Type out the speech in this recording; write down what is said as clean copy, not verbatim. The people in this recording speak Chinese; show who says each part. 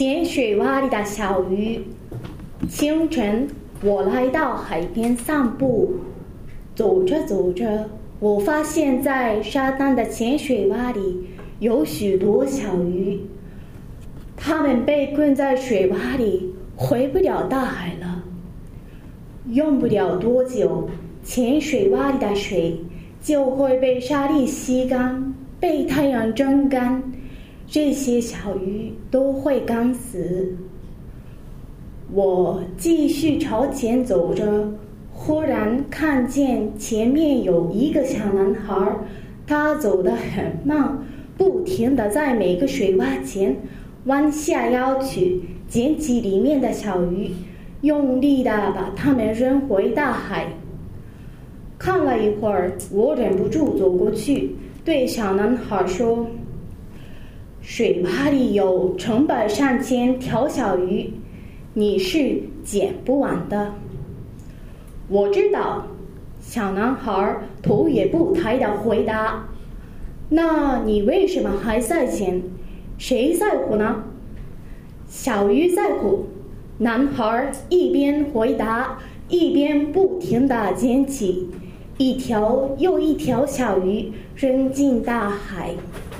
Speaker 1: 捡水洼里的小鱼。清晨，我来到海边散步，走着走着，我发现在沙滩的浅水洼里有许多小鱼，它们被困在水洼里，回不了大海了。用不了多久，浅水洼里的水就会被沙粒吸干，被太阳蒸干，这些小鱼都会干死。我继续朝前走着，忽然看见前面有一个小男孩，他走得很慢，不停地在每个水洼前弯下腰去捡起里面的小鱼，用力地把它们扔回大海。看了一会儿，我忍不住走过去，对小男孩说：“水洼里有成百上千条小鱼，你是捡不完的。”我知道，小男孩头也不抬地回答。那你为什么还在捡？谁在乎呢？小鱼在乎。男孩一边回答，一边不停地捡起一条又一条小鱼，扔进大海。